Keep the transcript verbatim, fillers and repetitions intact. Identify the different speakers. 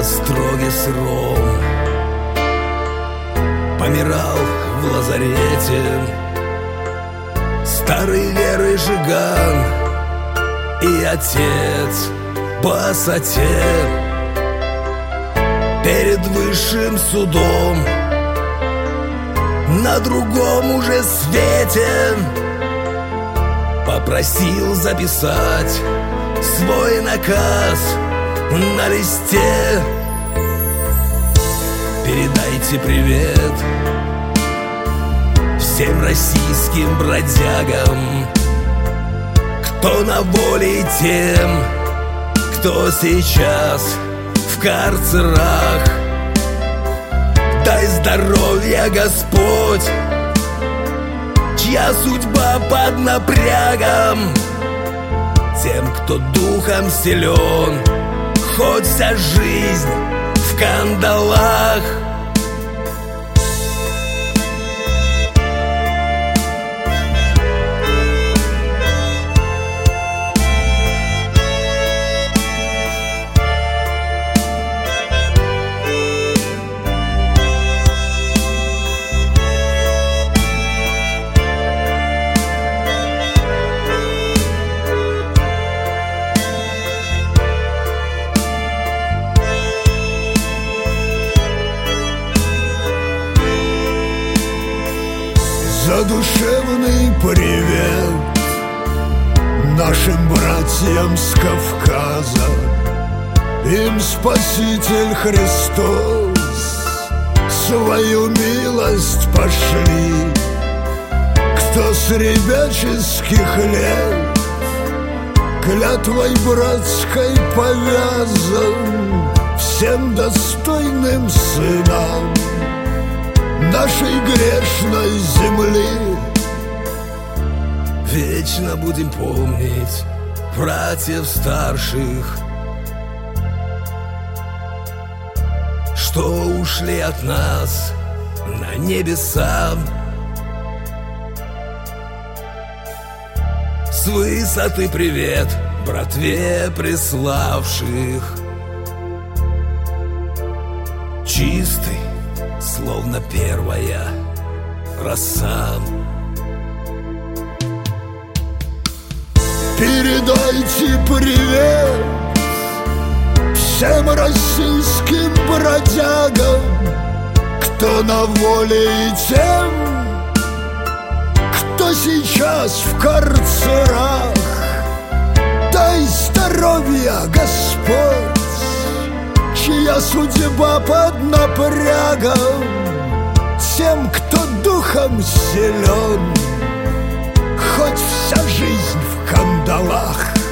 Speaker 1: остроге сыром, помирал в лазарете старый Леры Жиган и отец Бассетер. Перед высшим судом на другом уже свете попросил записать свой наказ на листе. Передайте привет всем российским бродягам, кто на воле, и тем, кто сейчас в карцерах. Дай здоровья, Господь, чья судьба под напрягом. Тем, кто духом силен, хоть вся жизнь в кандалах.
Speaker 2: Задушевный привет нашим братьям с Кавказа. Им Спаситель Христос свою милость пошли. Кто с ребяческих лет клятвой братской повязан, всем достойным сынам нашей грешной земли.
Speaker 1: Вечно будем помнить братьев старших, что ушли от нас на небеса. С высоты привет братве приславших, чистый, словно первая роса.
Speaker 2: Передайте привет всем российским бродягам, кто на воле, и тем, кто сейчас в карцерах. Дай здоровья, Господь, чья судьба под напрягом. Тем, кто духом силен, хоть вся жизнь в кандалах.